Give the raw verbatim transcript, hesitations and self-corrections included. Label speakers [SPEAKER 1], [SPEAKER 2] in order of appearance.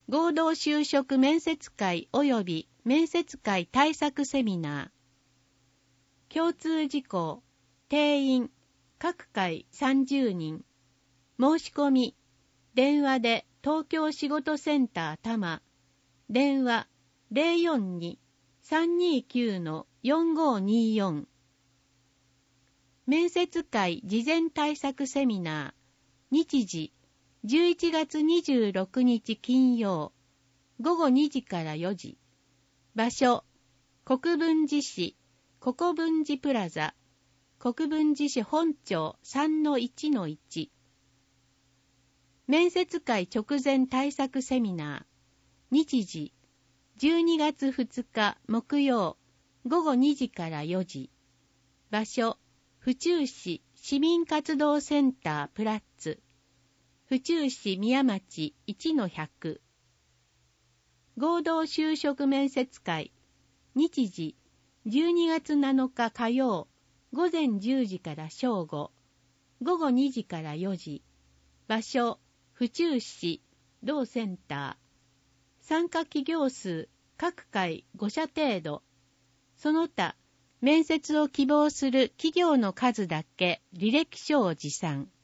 [SPEAKER 1] 合同就職面接会及び面接会対策セミナー。共通事項、定員、各回さんじゅうにん。申し込み、電話で東京仕事センター多摩、電話 ゼロよんに さんにきゅう よんごによん。面接会事前対策セミナー、日時、じゅういちがつにじゅうろくにち金曜、ごごにじからよじ。場所、国分寺市、国分寺プラザ、国分寺市本町 さんのいちのいち。面接会直前対策セミナー、日時、じゅうにがつふつか木曜、ごごにじからよじ。場所、府中市市民活動センタープラッツ、府中市宮町 いちのひゃく。合同就職面接会、日時、じゅうにがつなのか火曜、午前じゅうじから正午、ごごにじからよじ。場所、府中市同センター。参加企業数、各回ごしゃ程度。その他、面接を希望する企業の数だけ履歴書を持参。